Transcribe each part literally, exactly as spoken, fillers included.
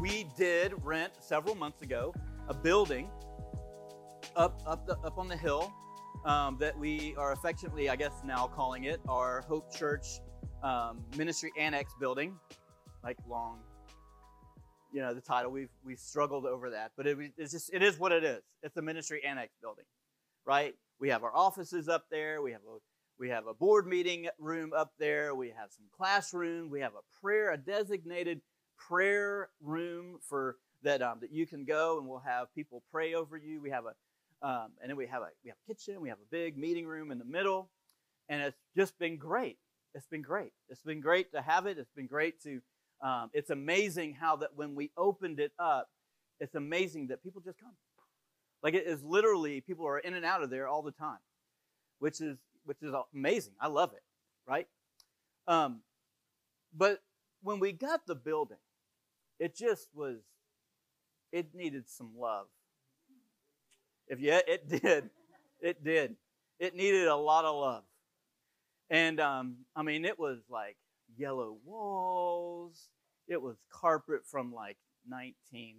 we did rent several months ago a building up up the, up on the hill um, that we are affectionately, I guess, now calling it our Hope Church um, Ministry Annex building. Like long, you know, the title. We've we've struggled over that, but it, it's just it is what it is. It's a Ministry Annex building, right? We have our offices up there. We have a we have a board meeting room up there. We have some classrooms. We have a prayer, a designated prayer room for that um, that you can go, and we'll have people pray over you. We have a um, and then we have a we have a kitchen. We have a big meeting room in the middle, and it's just been great. It's been great. It's been great to have it. It's been great to. Um, it's amazing how that when we opened it up, it's amazing that people just come. Like it is literally people are in and out of there all the time, which is which is amazing. I love it, right? Um, but when we got the building, it just was. It needed some love. If yeah, it did, it did. It needed a lot of love, and um, I mean, it was like. Yellow walls. It was carpet from like nineteen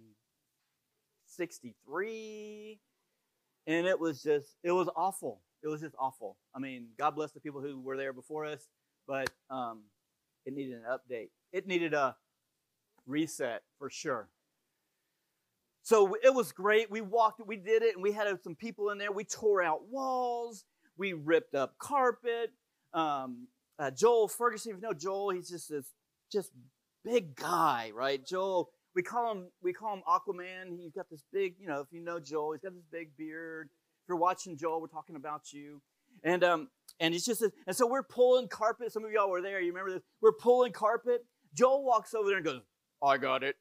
sixty-three. And it was just, it was awful. It was just awful. I mean, God bless the people who were there before us, but um, it needed an update. It needed a reset for sure. So it was great. We walked, we did it, and we had some people in there. We tore out walls. We ripped up carpet. Um, Uh, Joel Ferguson, if you know Joel, he's just this just big guy, right? Joel, we call him we call him Aquaman. He's got this big, you know, if you know Joel, he's got this big beard. If you're watching Joel, we're talking about you. And um and it's just this, and so we're pulling carpet. Some of y'all were there. You remember this? We're pulling carpet. Joel walks over there and goes, "I got it,"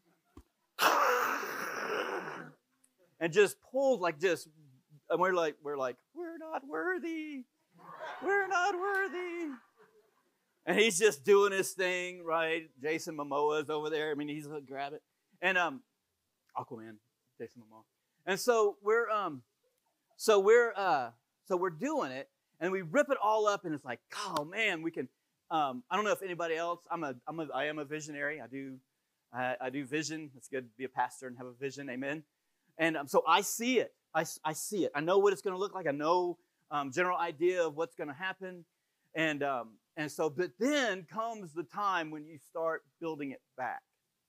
and just pulls like just, and we're like we're like we're not worthy. We're not worthy. And he's just doing his thing, right? Jason Momoa's over there. I mean, he's going to grab it. And um, Aquaman, Jason Momoa. And so we're um, so we're uh, so we're doing it, and we rip it all up, and it's like, oh man, we can. Um, I don't know if anybody else. I'm a I'm a I am a visionary. I do I, I do vision. It's good to be a pastor and have a vision. Amen. And um, so I see it. I I see it. I know what it's going to look like. I know. Um, general idea of what's going to happen. And um, and so, but then comes the time when you start building it back.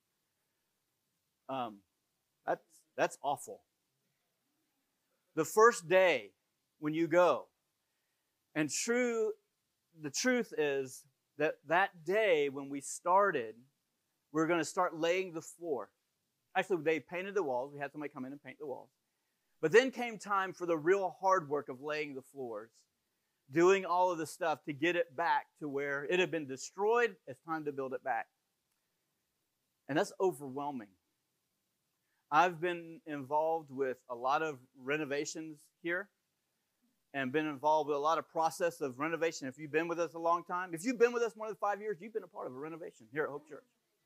Um, that's, that's awful. The first day when you go, and true, the truth is that that day when we started, we're going to start laying the floor. Actually, they painted the walls. We had somebody come in and paint the walls. But then came time for the real hard work of laying the floors, doing all of the stuff to get it back to where it had been destroyed. It's time to build it back. And that's overwhelming. I've been involved with a lot of renovations here and been involved with a lot of process of renovation. If you've been with us a long time, if you've been with us more than five years, you've been a part of a renovation here at Hope Church.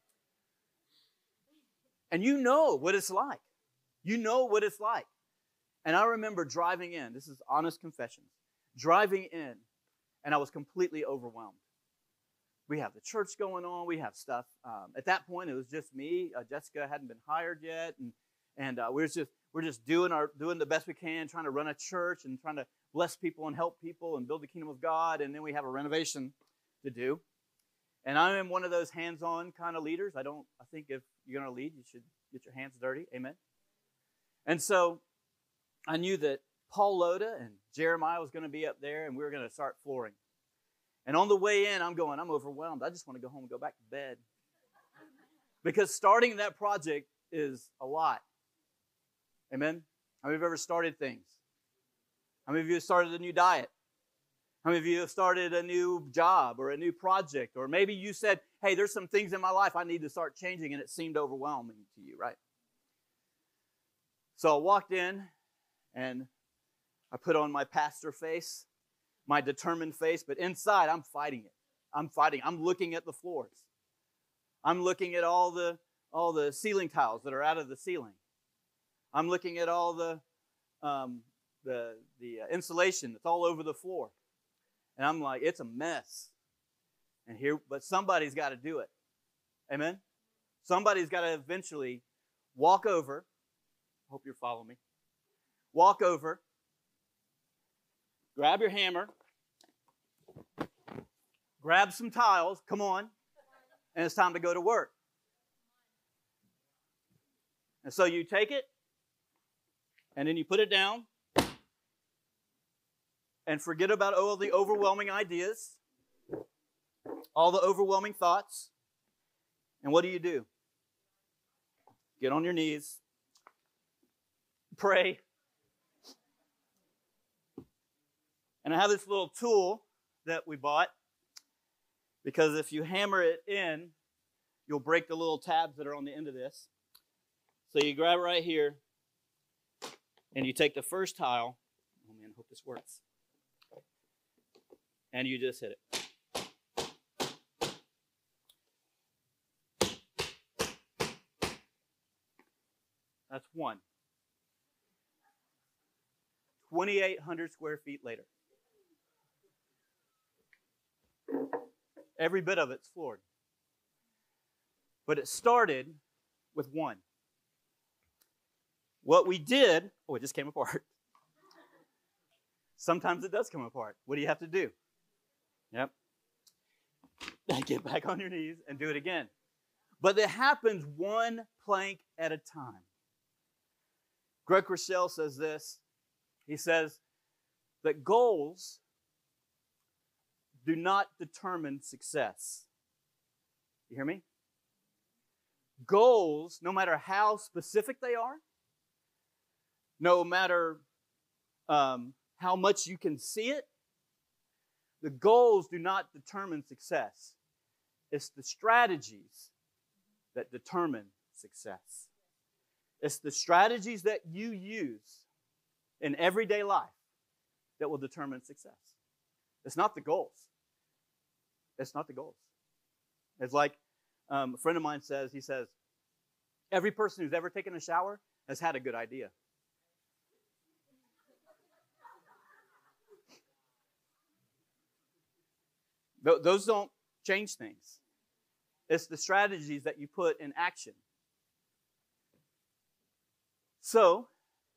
And you know what it's like. You know what it's like. And I remember driving in, this is honest confessions, driving in, and I was completely overwhelmed. We have the church going on, we have stuff. Um, at that point, it was just me. Uh, Jessica hadn't been hired yet, and and uh, we're just we're just doing our doing the best we can, trying to run a church and trying to bless people and help people and build the kingdom of God. And then we have a renovation to do. And I am one of those hands-on kind of leaders. I don't. I think if you're going to lead, you should get your hands dirty. Amen. And so. I knew that Paul Loda and Jeremiah was going to be up there, and we were going to start flooring. And on the way in, I'm going, I'm overwhelmed. I just want to go home and go back to bed. Because starting that project is a lot. Amen? How many of you have ever started things? How many of you have started a new diet? How many of you have started a new job or a new project? Or maybe you said, hey, there's some things in my life I need to start changing, and it seemed overwhelming to you, right? So I walked in. And I put on my pastor face, my determined face, but inside I'm fighting it. I'm fighting. I'm looking at the floors. I'm looking at all the all the ceiling tiles that are out of the ceiling. I'm looking at all the um, the the uh, insulation that's all over the floor, and I'm like, it's a mess. And here, but somebody's got to do it. Amen. somebody's got to eventually walk over. I hope you're following me. Walk over, grab your hammer, grab some tiles, come on, and it's time to go to work. And so you take it, and then you put it down, and forget about all the overwhelming ideas, all the overwhelming thoughts. And what do you do? Get on your knees, pray. And I have this little tool that we bought, because if you hammer it in, you'll break the little tabs that are on the end of this. So you grab it right here, and you take the first tile. Oh man, I hope this works. And you just hit it. That's one. twenty-eight hundred square feet later. Every bit of it's floored. But it started with one. What we did, oh, it just came apart. Sometimes it does come apart. What do you have to do? Yep. Get back on your knees and do it again. But it happens one plank at a time. Greg Rochelle says this. He says that goals do not determine success. You hear me? Goals, no matter how specific they are, no matter um, how much you can see it, the goals do not determine success. It's the strategies that determine success. It's the strategies that you use in everyday life that will determine success. It's not the goals. It's not the goals. It's like um, a friend of mine says, he says, every person who's ever taken a shower has had a good idea. Th- those don't change things. It's the strategies that you put in action. So,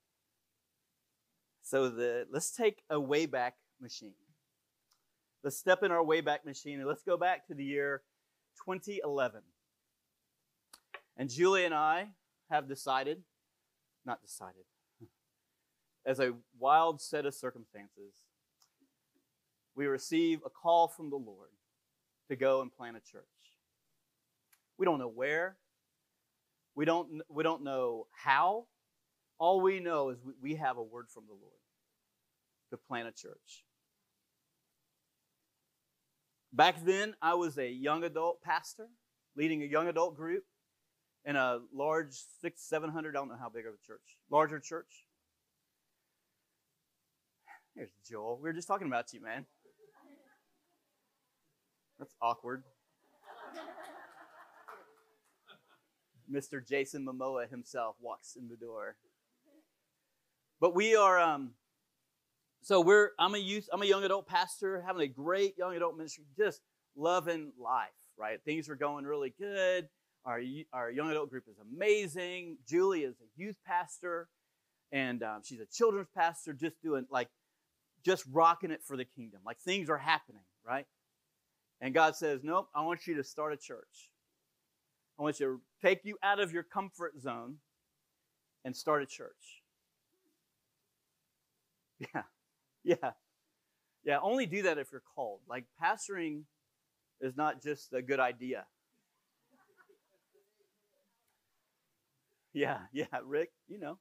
so the let's take a Wayback Machine. Let's step in our Wayback Machine and let's go back to the year twenty eleven. And Julie and I have decided, not decided, as a wild set of circumstances, we receive a call from the Lord to go and plant a church. We don't know where. We don't, we don't know how. All we know is we, we have a word from the Lord to plant a church. Back then, I was a young adult pastor, leading a young adult group in a large six, seven hundred, I don't know how big of a church, larger church. Here's Joel. We were just talking about you, man. That's awkward. Mister Jason Momoa himself walks in the door. But we are, um, so we're, I'm a youth, I'm a young adult pastor, having a great young adult ministry, just loving life, right? Things are going really good. Our, our young adult group is amazing. Julie is a youth pastor, and um, she's a children's pastor, just doing, like, just rocking it for the kingdom. Like, things are happening, right? And God says, nope, I want you to start a church. I want you to take you out of your comfort zone and start a church. Yeah, yeah, yeah. Only do that if you're called. Like, pastoring is not just a good idea. Yeah, yeah, Rick, you know.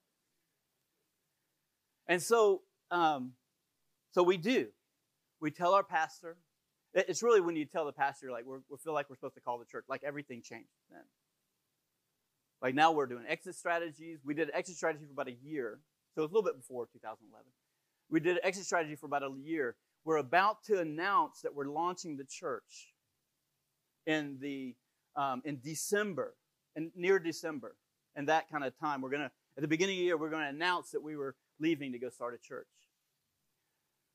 And so, um, so we do. We tell our pastor. It's really when you tell the pastor, like, we're, we feel like we're supposed to call the church, like everything changed then. Like, now we're doing exit strategies. We did exit strategy for about a year. So it was a little bit before two thousand eleven. We did exit strategy for about a year. We're about to announce that we're launching the church in the um, in December, and near December, and that kind of time. We're gonna at the beginning of the year, we're gonna announce that we were leaving to go start a church.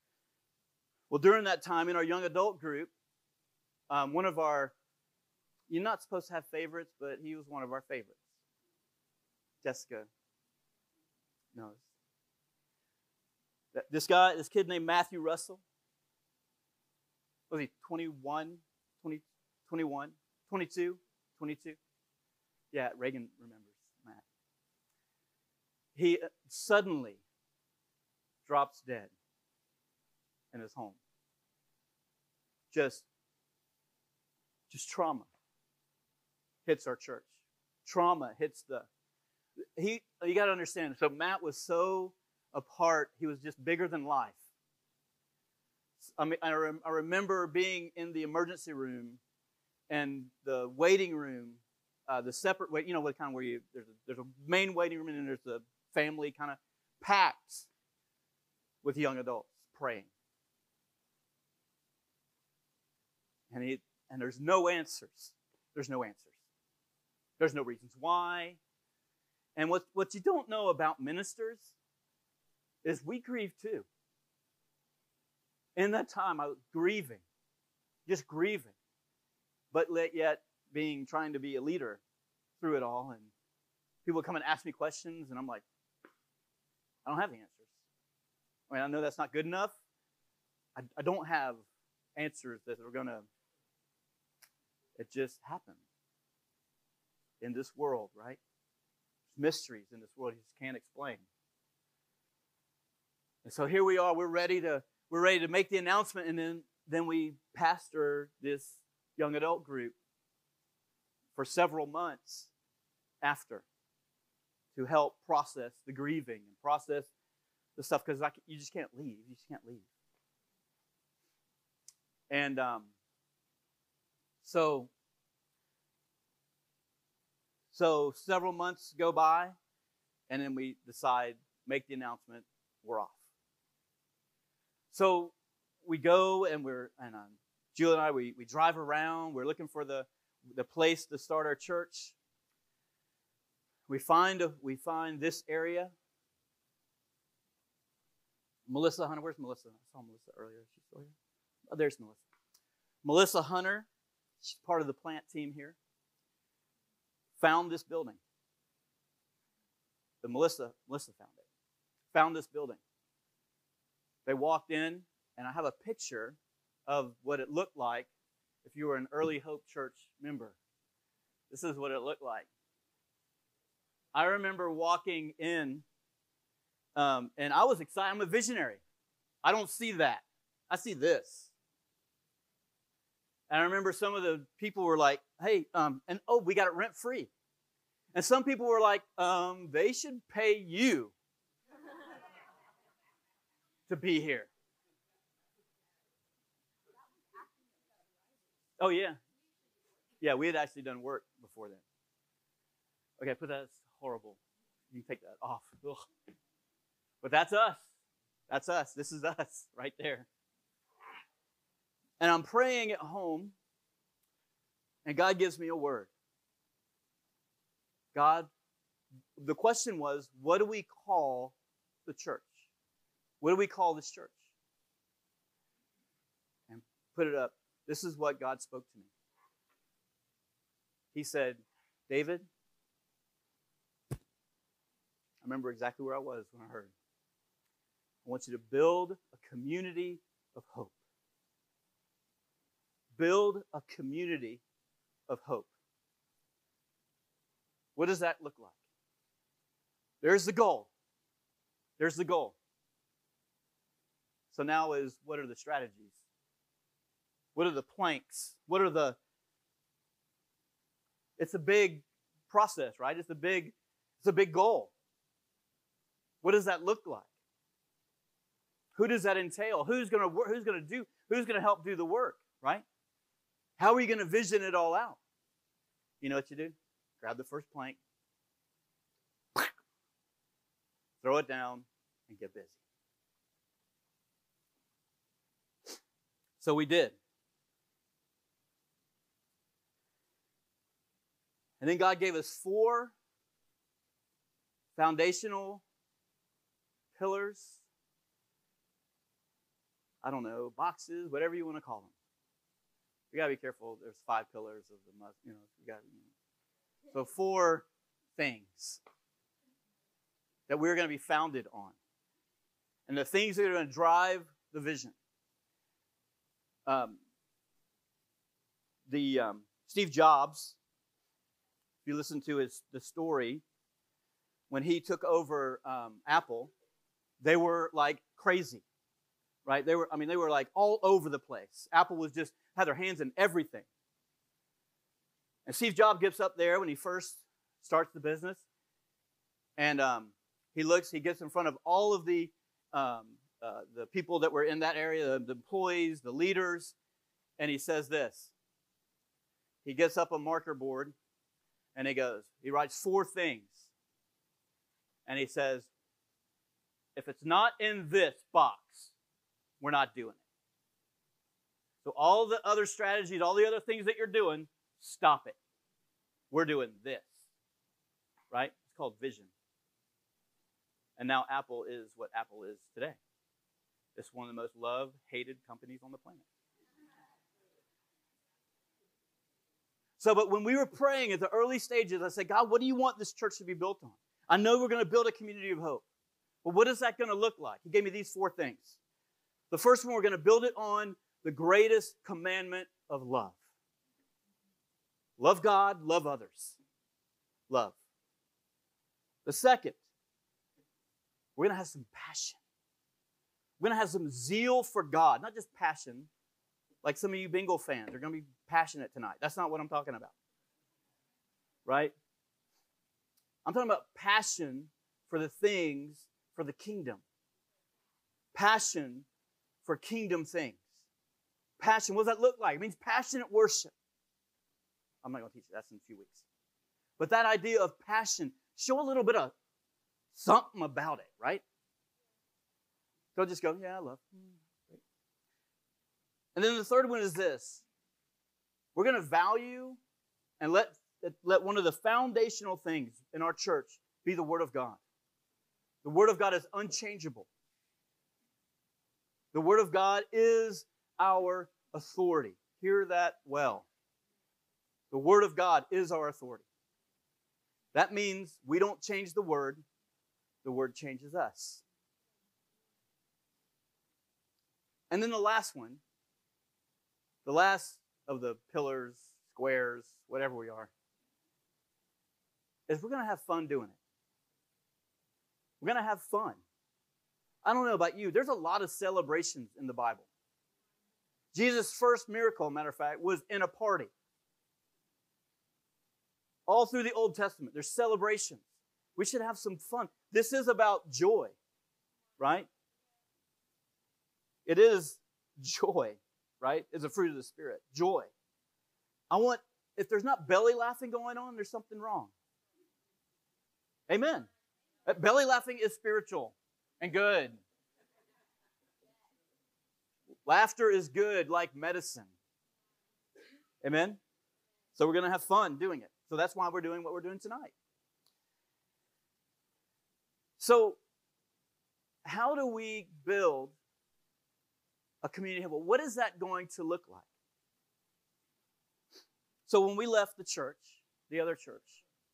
Well, during that time, in our young adult group, um, one of our you're not supposed to have favorites, but he was one of our favorites. Jessica knows. This guy, this kid named Matthew Russell, was he twenty-one, twenty, twenty-one, twenty-two, twenty-two? Yeah, Reagan remembers Matt. He suddenly drops dead in his home. Just, just trauma hits our church. Trauma hits the, he, you got to understand, so Matt was so apart, he was just bigger than life. I mean, I, rem, I remember being in the emergency room and the waiting room, uh, the separate wait, you know what kind of where you, there's a, there's a main waiting room and then there's the family kind of packed with young adults praying. And he, and there's no answers. There's no answers. There's no reasons why. And what, what you don't know about ministers is we grieve too. In that time, I was grieving, just grieving, but yet being, trying to be a leader through it all. And people come and ask me questions, and I'm like, I don't have the answers. I mean, I know that's not good enough. I, I don't have answers that are going to, it just happened in this world, right? There's mysteries in this world you just can't explain. And so here we are, we're ready to, we're ready to make the announcement, and then, then we pastor this young adult group for several months after to help process the grieving and process the stuff, because you just can't leave. You just can't leave. And um, so, so several months go by, and then we decide, make the announcement, we're off. So we go and we're, and um, Julie and I, we, we drive around. We're looking for the, the place to start our church. We find, a, we find this area. Melissa Hunter, where's Melissa? I saw Melissa earlier. Is she still here? Oh, there's Melissa. Melissa Hunter, she's part of the plant team here, found this building. The Melissa, Melissa found it. Found this building. They walked in, and I have a picture of what it looked like if you were an Early Hope Church member. This is what it looked like. I remember walking in, um, and I was excited. I'm a visionary. I don't see that. I see this. And I remember some of the people were like, hey, um, and oh, we got it rent free. And some people were like, um, they should pay you to be here. Oh, yeah. Yeah, we had actually done work before then. Okay, put that, that's horrible. You can take that off. Ugh. But that's us. That's us. This is us right there. And I'm praying at home, and God gives me a word. God, the question was, what do we call the church? What do we call this church? And put it up. This is what God spoke to me. He said, David, I remember exactly where I was when I heard. I want you to build a community of hope. Build a community of hope. What does that look like? There's the goal. There's the goal. So now is, what are the strategies? What are the planks? What are the... It's a big process, right? It's a big, it's a big goal. What does that look like? Who does that entail? Who's going to who's going to do? Who's going to help do the work, right? How are you going to vision it all out? You know what you do? Grab the first plank, throw it down, and get busy. So we did. And then God gave us four foundational pillars. I don't know, boxes, whatever you want to call them. We got to be careful. There's five pillars of the must, you know, we got, you know. So four things that we're going to be founded on. And the things that are going to drive the vision. Um, the um, Steve Jobs, if you listen to his the story, when he took over um, Apple, they were like crazy, right? They were, I mean, they were like all over the place. Apple was just had their hands in everything. And Steve Jobs gets up there when he first starts the business, and um, he looks, he gets in front of all of the um, uh, the people that were in that area, the, the employees, the leaders, and he says this. He gets up a marker board, and he goes, he writes four things, and he says, if it's not in this box, we're not doing it. So all the other strategies, all the other things that you're doing, stop it. We're doing this, right? It's called vision. And now Apple is what Apple is today. It's one of the most loved, hated companies on the planet. So, but when we were praying at the early stages, I said, God, what do you want this church to be built on? I know we're going to build a community of hope. But what is that going to look like? He gave me these four things. The first one, we're going to build it on the greatest commandment of love. Love God, love others. Love. The second, we're going to have some passion. We're going to have some zeal for God, not just passion. Like some of you Bengal fans are going to be passionate tonight. That's not what I'm talking about. Right? I'm talking about passion for the things for the kingdom. Passion for kingdom things. Passion, what does that look like? It means passionate worship. I'm not going to teach you. That's in a few weeks. But that idea of passion, show a little bit of something about it, right? Don't just go, yeah, I love. And then the third one is this. We're going to value and let, let one of the foundational things in our church be the Word of God. The Word of God is unchangeable. The Word of God is our authority. Hear that well. The Word of God is our authority. That means we don't change the Word. The Word changes us. And then the last one, the last of the pillars, squares, whatever we are, is we're going to have fun doing it. We're going to have fun. I don't know about you. There's a lot of celebrations in the Bible. Jesus' first miracle, matter of fact, was in a party. All through the Old Testament, there's celebrations. We should have some fun. This is about joy, right? It is joy, right? It's a fruit of the Spirit. Joy. I want, if there's not belly laughing going on, there's something wrong. Amen. Belly laughing is spiritual and good. Laughter is good like medicine. Amen? So we're going to have fun doing it. So that's why we're doing what we're doing tonight. So how do we build a community of hope? What is that going to look like? So when we left the church, the other church,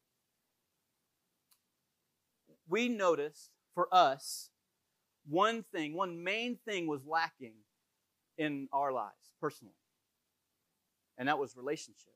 we noticed for us, one thing, one main thing was lacking in our lives personally. And that was relationships.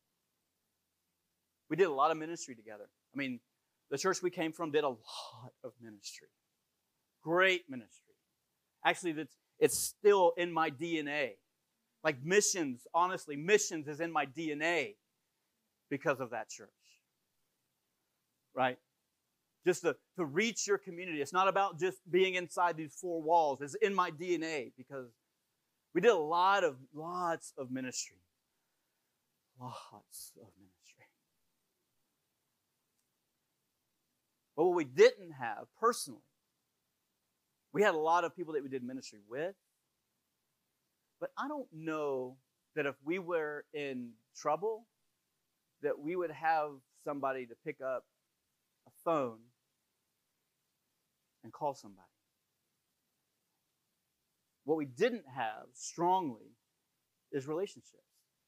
We did a lot of ministry together. I mean, the church we came from did a lot of ministry. Great ministry. Actually, it's, it's still in my D N A. Like missions, honestly, missions is in my D N A because of that church. Right? Just to, to reach your community. It's not about just being inside these four walls. It's in my D N A because we did a lot of, lots of ministry. Lots of ministry. But what we didn't have personally, we had a lot of people that we did ministry with. But I don't know that if we were in trouble, that we would have somebody to pick up a phone and call somebody. What we didn't have strongly is relationships.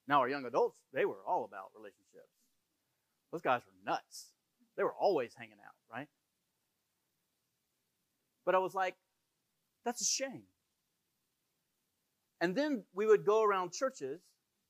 Now, our young adults, they were all about relationships. Those guys were nuts. They were always hanging out, right? But I was like, that's a shame. And then we would go around churches,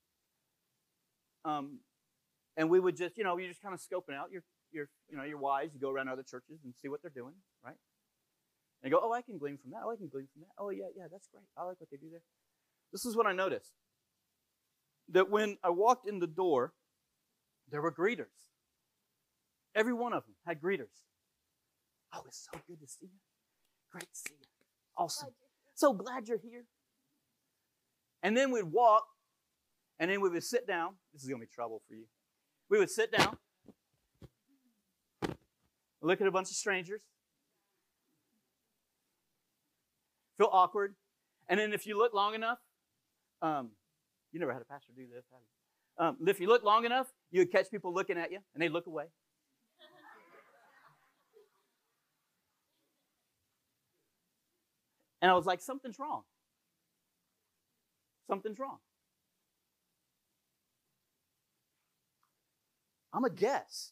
um, and we would just, you know, you're just kind of scoping out. You're, you're, you know, you're wise. You go around other churches and see what they're doing, right? And you go, oh, I can glean from that. Oh, I can glean from that. Oh, yeah, yeah, that's great. I like what they do there. This is what I noticed. That when I walked in the door, there were greeters. Every one of them had greeters. Oh, it's so good to see you. Great to see you. Awesome. So glad you're here. And then we'd walk, and then we would sit down. This is going to be trouble for you. We would sit down, look at a bunch of strangers, feel awkward. And then if you look long enough, um, you never had a pastor do this, have you? Um, if you look long enough, you would catch people looking at you, and they'd look away. And I was like, something's wrong. Something's wrong. I'm a guest.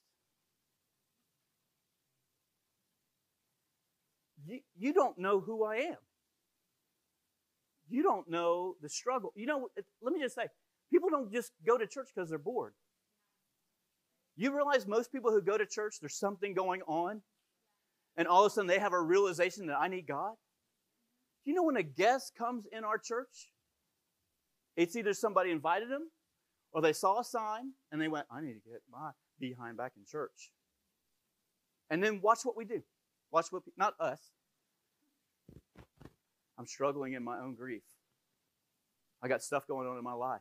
You, you don't know who I am. You don't know the struggle. You know, let me just say, people don't just go to church because they're bored. You realize most people who go to church, there's something going on, and all of a sudden they have a realization that I need God? Do you know when a guest comes in our church, it's either somebody invited them, or they saw a sign, and they went, I need to get my behind back in church. And then watch what we do. Watch what, not us. I'm struggling in my own grief. I got stuff going on in my life.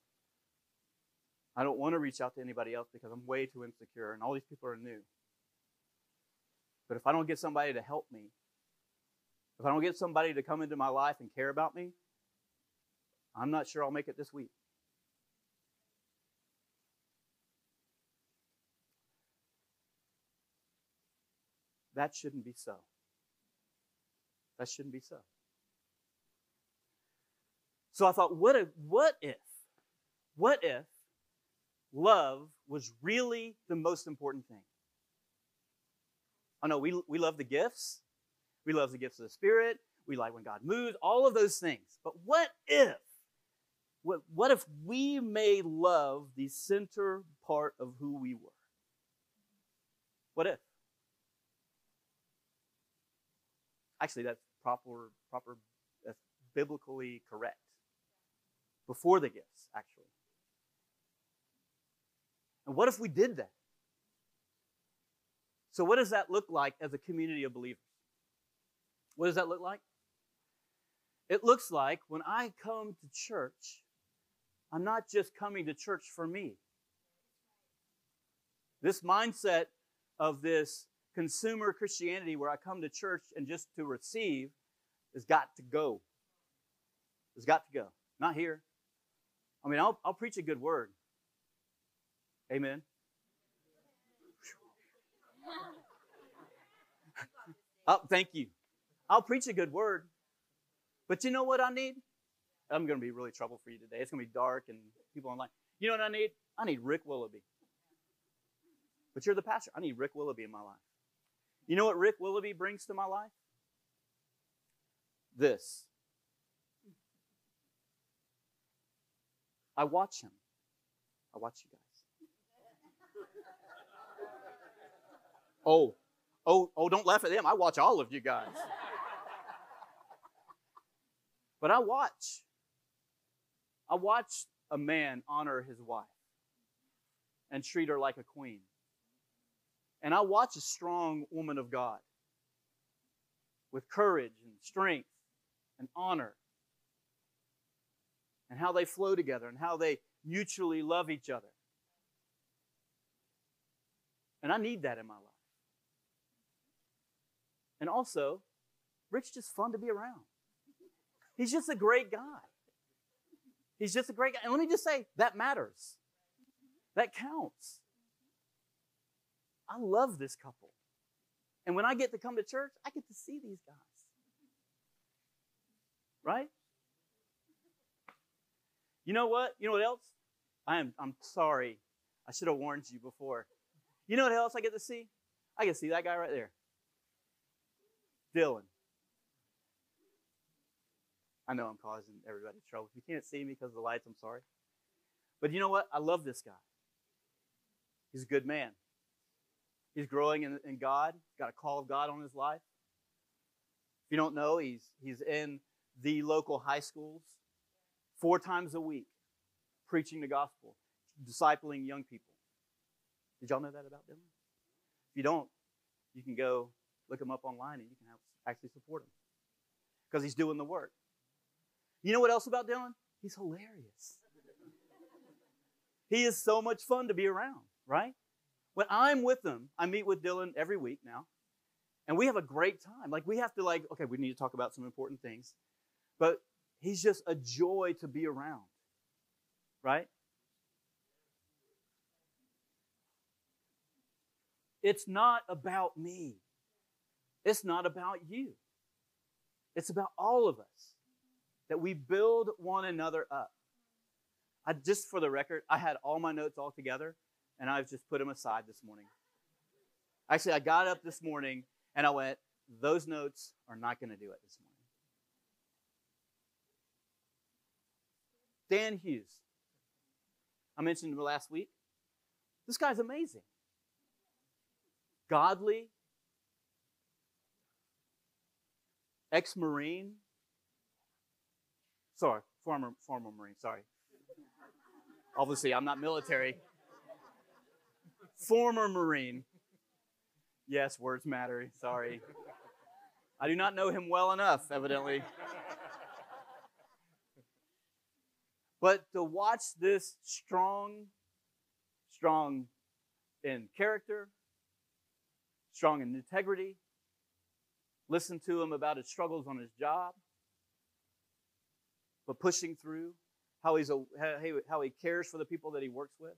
I don't want to reach out to anybody else because I'm way too insecure, and all these people are new. But if I don't get somebody to help me, if I don't get somebody to come into my life and care about me, I'm not sure I'll make it this week. That shouldn't be so. That shouldn't be so. So I thought, what if, what if, what if love was really the most important thing? I know we, we love the gifts. We love the gifts of the Spirit. We like when God moves, all of those things. But what if, what, what if we made love the center part of who we were? What if? Actually, that's proper, proper, that's biblically correct. Before the gifts, actually. And what if we did that? So what does that look like as a community of believers? What does that look like? It looks like when I come to church, I'm not just coming to church for me. This mindset of this consumer Christianity where I come to church and just to receive has got to go. It's got to go. Not here. I mean, I'll, I'll preach a good word. Amen. Oh, thank you. I'll preach a good word. But you know what I need? I'm going to be really trouble for you today. It's going to be dark and people online. You know what I need? I need Rick Willoughby. But you're the pastor. I need Rick Willoughby in my life. You know what Rick Willoughby brings to my life? This. I watch him. I watch you guys. Oh, oh, oh, don't laugh at them. I watch all of you guys. But I watch. I watch a man honor his wife and treat her like a queen. And I watch a strong woman of God with courage and strength and honor and how they flow together and how they mutually love each other. And I need that in my life. And also, Rick's just fun to be around. He's just a great guy. He's just a great guy. And let me just say, that matters. That counts. I love this couple. And when I get to come to church, I get to see these guys. Right? You know what? You know what else? I am, I'm sorry. I should have warned you before. You know what else I get to see? I get to see that guy right there. Dylan. I know I'm causing everybody trouble. If you can't see me because of the lights, I'm sorry. But you know what? I love this guy. He's a good man. He's growing in, in God. Got a call of God on his life. If you don't know, he's he's in the local high schools four times a week, preaching the gospel, discipling young people. Did y'all know that about Dylan? If you don't, you can go look him up online and you can have, actually support him because he's doing the work. You know what else about Dylan? He's hilarious. He is so much fun to be around, right? When I'm with him, I meet with Dylan every week now, and we have a great time. Like, we have to, like, okay, we need to talk about some important things, but he's just a joy to be around, right? It's not about me. It's not about you. It's about all of us, that we build one another up. I, just for the record, I had all my notes all together, and I've just put them aside this morning. Actually, I got up this morning, and I went, those notes are not going to do it this morning. Dan Hughes. I mentioned him last week. This guy's amazing. Godly, ex-Marine. Sorry, former, former Marine, sorry. Obviously, I'm not military. Former Marine. Yes, words matter, sorry. I do not know him well enough, evidently. But to watch this strong, strong in character, strong in integrity, listen to him about his struggles on his job, but pushing through, how he's a, how he cares for the people that he works with.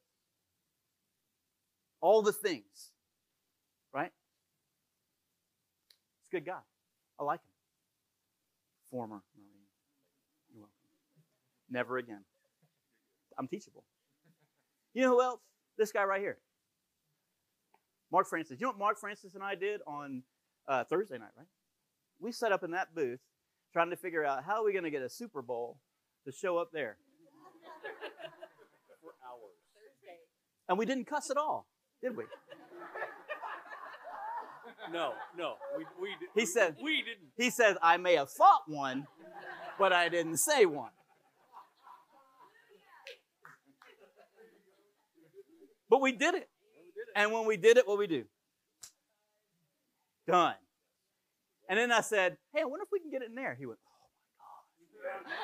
All the things, right? He's a good guy. I like him. Former Marine. You're welcome. Never again. I'm teachable. You know who else? This guy right here. Mark Francis. You know what Mark Francis and I did on uh, Thursday night, right? We sat up in that booth trying to figure out how are we going to get a Super Bowl to show up there. For hours. And we didn't cuss at all, did we? No, no, we we did. He said we didn't. He says I may have fought one, but I didn't say one. But we did it. And when we did it, what we do? Done. And then I said, hey, I wonder if we can get it in there. He went, oh my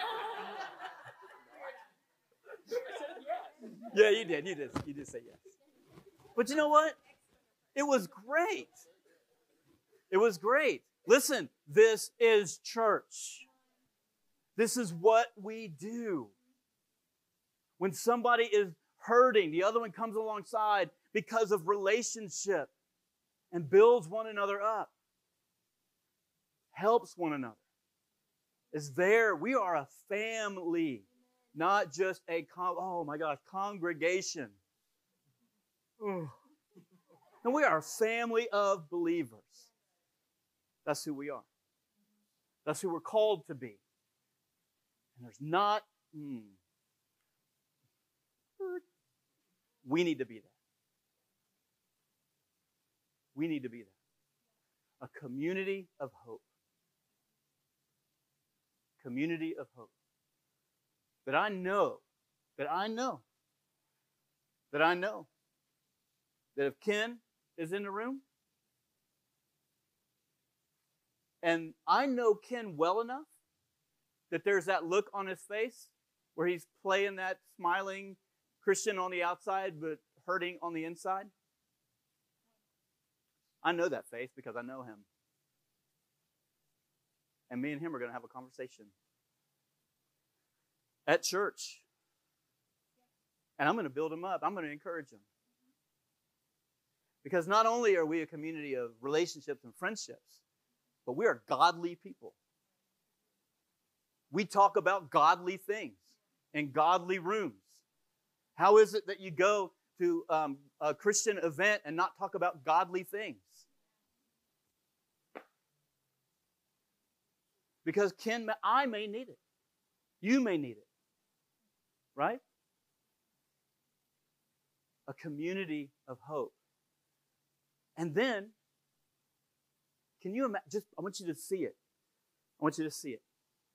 God. Yeah, you did. You did. You did say yes. But you know what? It was great. It was great. Listen, this is church. This is what we do. When somebody is hurting, the other one comes alongside because of relationship and builds one another up, helps one another, is there. We are a family, not just a, con- oh my gosh, congregation. Ugh. And we are a family of believers. That's who we are. That's who we're called to be. And there's not, hmm, we need to be that. We need to be that. A community of hope. Community of hope. That I know, that I know, that I know, that if Ken is in the room, and I know Ken well enough that there's that look on his face where he's playing that smiling Christian on the outside but hurting on the inside. I know that face because I know him. And me and him are going to have a conversation at church. And I'm going to build him up. I'm going to encourage him. Because not only are we a community of relationships and friendships, but we are godly people. We talk about godly things in godly rooms. How is it that you go to um, a Christian event and not talk about godly things? Because Ken, I may need it. You may need it. Right? A community of hope. And then, can you imagine? Just, I want you to see it. I want you to see it.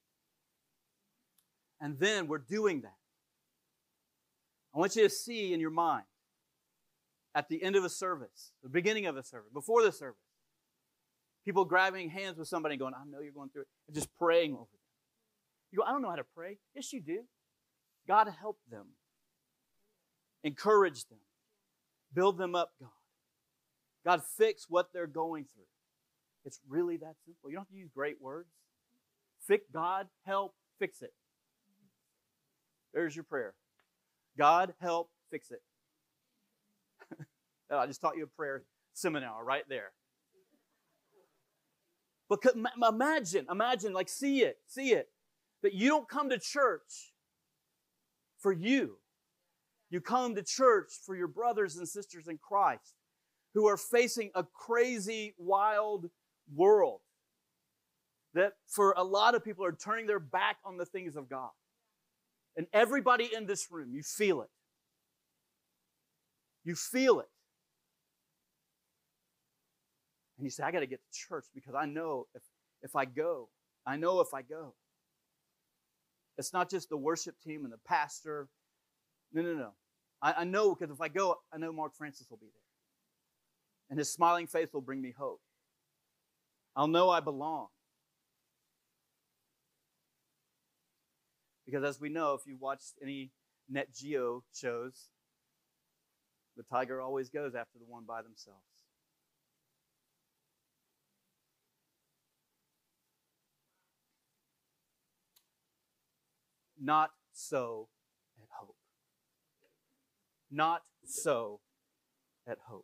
And then we're doing that. I want you to see in your mind, at the end of a service, the beginning of a service, before the service, people grabbing hands with somebody going, I know you're going through it, and just praying over them. You go, I don't know how to pray. Yes, you do. God help them. Encourage them. Build them up, God. God, fix what they're going through. It's really that simple. You don't have to use great words. Fix, God, help, fix it. There's your prayer. God, help, fix it. I just taught you a prayer seminar right there. But imagine, imagine, like see it, see it, that you don't come to church for you. You come to church for your brothers and sisters in Christ who are facing a crazy, wild world that for a lot of people are turning their back on the things of God. And everybody in this room, you feel it. You feel it. And you say, I got to get to church because I know if, if I go, I know if I go. It's not just the worship team and the pastor. No, no, no. I, I know because if I go, I know Mark Francis will be there. And his smiling face will bring me hope. I'll know I belong. Because as we know, if you've watched any Net Geo shows, the tiger always goes after the one by themselves. Not so at Hope. Not so at Hope.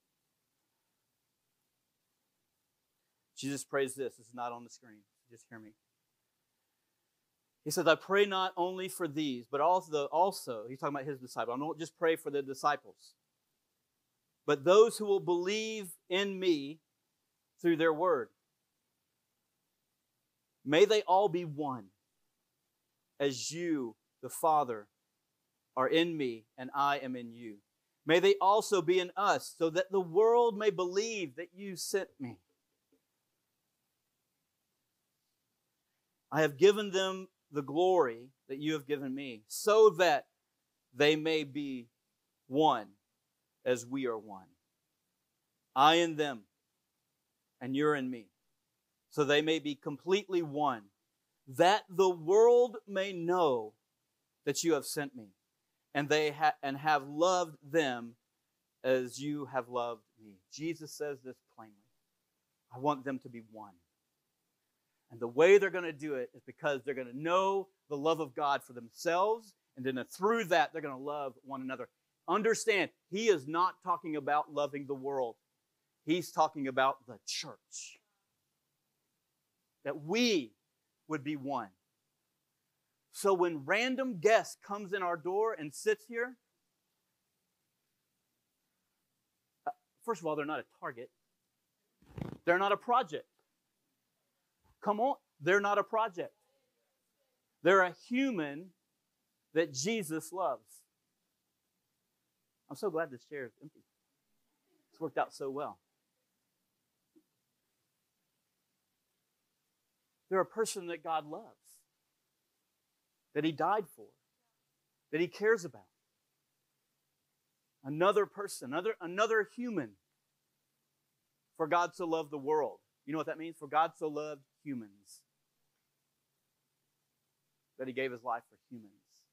Jesus prays this. This is not on the screen. Just hear me. He says, I pray not only for these, but also, also, he's talking about his disciples. I don't just pray for the disciples, but those who will believe in me through their word. May they all be one, as you, the Father, are in me and I am in you. May they also be in us, so that the world may believe that you sent me. I have given them the glory that you have given me, so that they may be one as we are one. I in them, and you're in me, so they may be completely one, that the world may know that you have sent me, and they ha- and have loved them as you have loved me. Jesus says this plainly. I want them to be one. And the way they're going to do it is because they're going to know the love of God for themselves, and then through that, they're going to love one another. Understand, he is not talking about loving the world. He's talking about the church. That we would be one. So when random guest comes in our door and sits here, first of all, they're not a target. They're not a project. Come on, they're not a project. They're a human that Jesus loves. I'm so glad this chair is empty. It's worked out so well. They're a person that God loves, that he died for, that he cares about. Another person, another, another human. For God so loved the world. You know what that means? For God so loved humans that he gave his life for humans.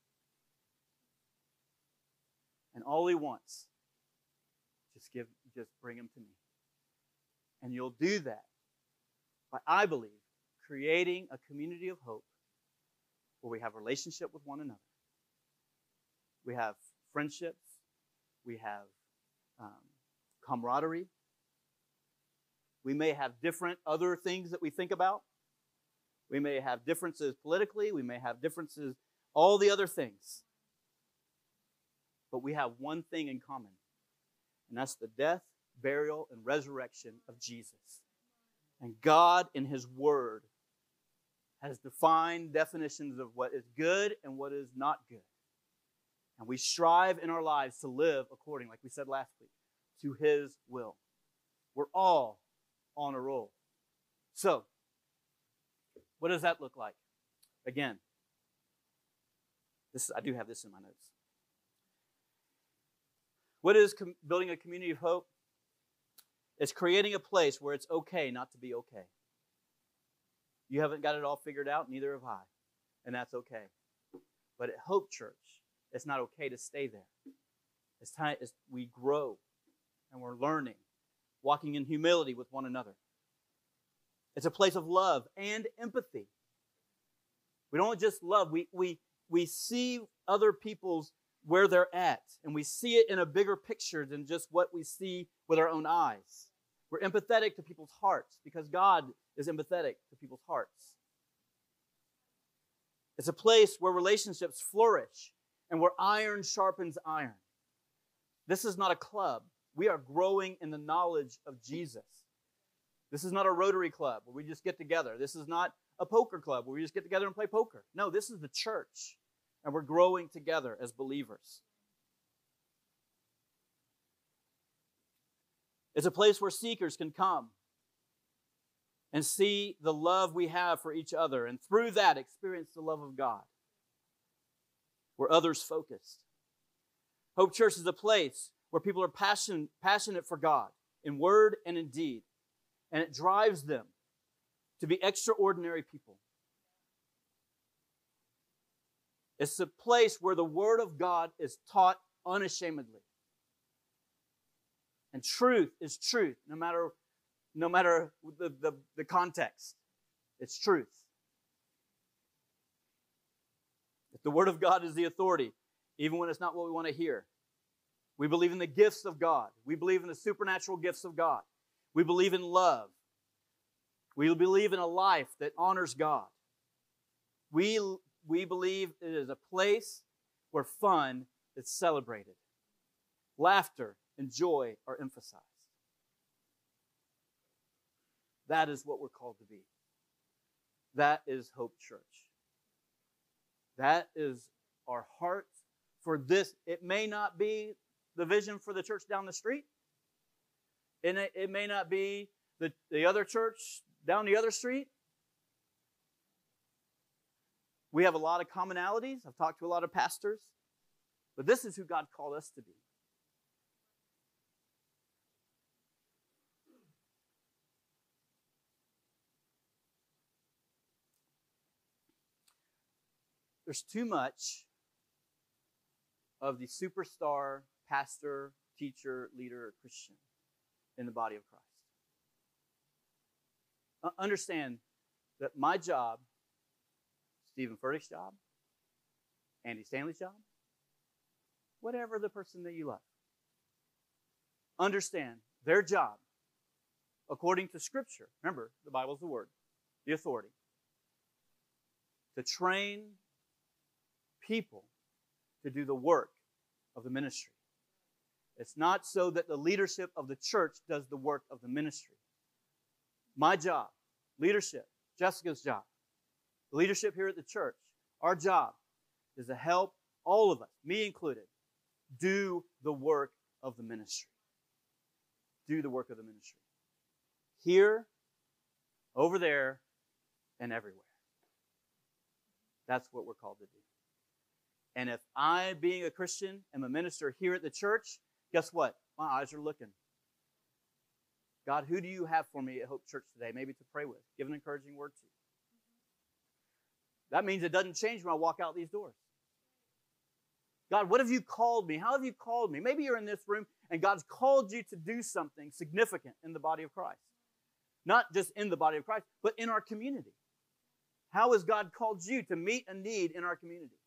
And all he wants, just give, just bring him to me. And you'll do that by, I believe, creating a community of hope where we have relationship with one another. We have friendships. We have um, camaraderie. We may have different other things that we think about. We may have differences politically. We may have differences, all the other things. but we have one thing in common, and that's the death, burial, and resurrection of Jesus. And God, in His Word, has defined definitions of what is good and what is not good. And we strive in our lives to live according, like we said last week, to His will. We're all on a roll. So, what does that look like? Again, this I do have this in my notes. What is com- building a community of hope? It's creating a place where it's okay not to be okay. You haven't got it all figured out, neither have I. And that's okay. But at Hope Church, it's not okay to stay there. It's time it's, we grow and we're learning, walking in humility with one another. It's a place of love and empathy. We don't just love, we, we, we see other people's where they're at, and we see it in a bigger picture than just what we see with our own eyes. We're empathetic to people's hearts because God is empathetic to people's hearts. It's a place where relationships flourish and where iron sharpens iron. This is not a club. We are growing in the knowledge of Jesus. This is not a Rotary Club where we just get together. This is not a poker club where we just get together and play poker. No, this is the church, and we're growing together as believers. It's a place where seekers can come and see the love we have for each other, and through that experience the love of God. We're others focused. Hope Church is a place where people are passion, passionate for God in word and in deed, and it drives them to be extraordinary people. It's a place where the Word of God is taught unashamedly. And truth is truth, no matter, no matter the, the, the context. It's truth. If the Word of God is the authority, even when it's not what we want to hear. We believe in the gifts of God. We believe in the supernatural gifts of God. We believe in love. We believe in a life that honors God. We, we believe it is a place where fun is celebrated. Laughter and joy are emphasized. That is what we're called to be. That is Hope Church. That is our heart for this. It may not be the vision for the church down the street. And it, it may not be the, the other church down the other street. We have a lot of commonalities. I've talked to a lot of pastors. But this is who God called us to be. There's too much of the superstar, pastor, teacher, leader, Christian in the body of Christ. Uh, understand that my job, Stephen Furtick's job, Andy Stanley's job, whatever the person that you love, understand their job, according to Scripture, remember, the Bible's the Word, the authority, to train people to do the work of the ministry. It's not so that the leadership of the church does the work of the ministry. My job, leadership, Jessica's job, the leadership here at the church, our job is to help all of us, me included, do the work of the ministry. Do the work of the ministry. Here, over there, and everywhere. That's what we're called to do. And if I, being a Christian, am a minister here at the church, guess what? My eyes are looking. God, who do you have for me at Hope Church today? Maybe to pray with, give an encouraging word to. That means it doesn't change when I walk out these doors. God, what have you called me? How have you called me? Maybe you're in this room and God's called you to do something significant in the body of Christ. Not just in the body of Christ, but in our community. How has God called you to meet a need in our community?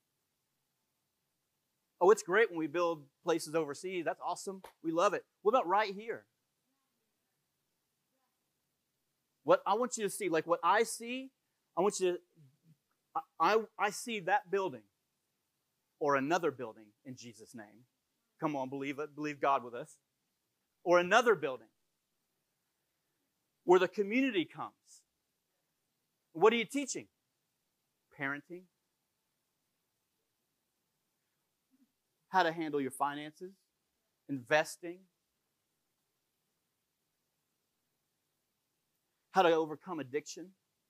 Oh, it's great when we build places overseas. That's awesome. We love it. What about right here? What I want you to see, like what I see, I want you to, I, I, I see that building or another building in Jesus' name. Come on, believe it. Believe God with us. Or another building where the community comes. What are you teaching? Parenting. How to handle your finances. Investing. How to overcome addiction.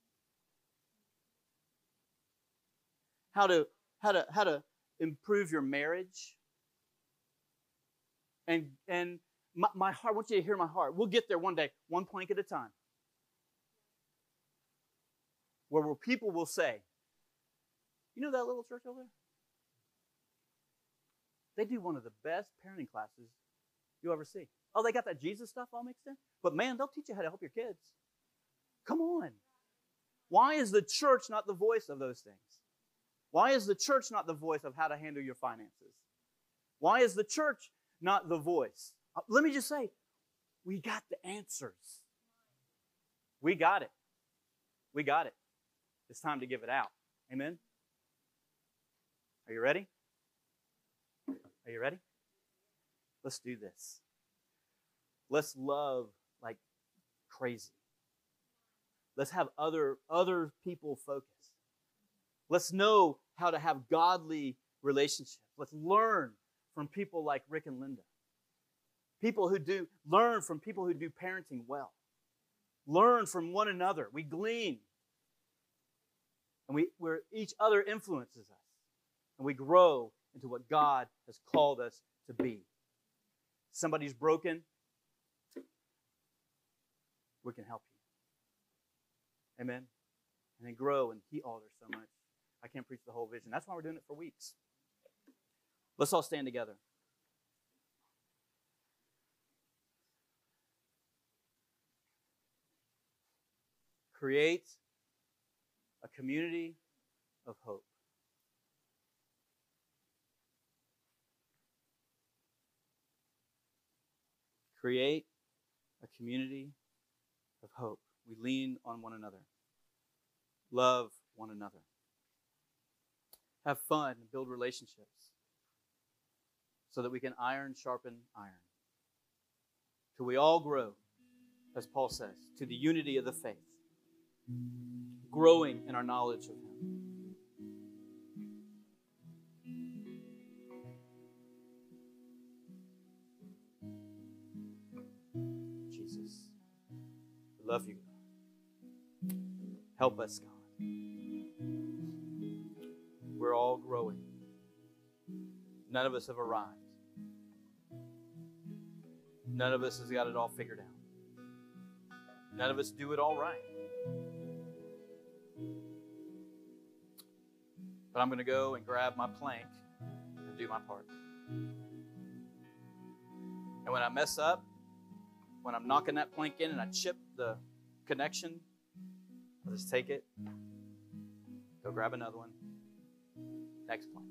How to, how to, how to improve your marriage. And, and my, my heart, I want you to hear my heart. We'll get there one day, one plank at a time. Where, where people will say, you know that little church over there? They do one of the best parenting classes you ever see. Oh, they got that Jesus stuff all mixed in? But man, they'll teach you how to help your kids. Come on. Why is the church not the voice of those things? Why is the church not the voice of how to handle your finances? Why is the church not the voice? Let me just say, we got the answers. We got it. We got it. It's time to give it out. Amen? Are you ready? Are you ready? Let's do this. Let's love like crazy. Let's have other, other people focus. Let's know how to have godly relationships. Let's learn from people like Rick and Linda. People who do, learn from people who do parenting well. Learn from one another. We glean. And we, where each other influences us. And we grow into what God has called us to be. Somebody's broken, we can help you. Amen? And then grow and he alters so much. I can't preach the whole vision. That's why we're doing it for weeks. Let's all stand together. Create a community of hope. Create a community of hope. We lean on one another. Love one another. Have fun and build relationships so that we can iron sharpen iron. Till we all grow, as Paul says, to the unity of the faith, growing in our knowledge of Him. Jesus, we love you. Help us, God. We're all growing. None of us have arrived. None of us has got it all figured out. None of us do it all right. But I'm going to go and grab my plank and do my part. And when I mess up, when I'm knocking that plank in and I chip the connection, I'll just take it, go grab another one. Next plank.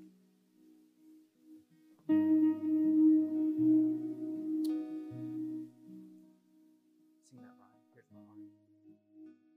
Sing that, Brian. Here's my heart.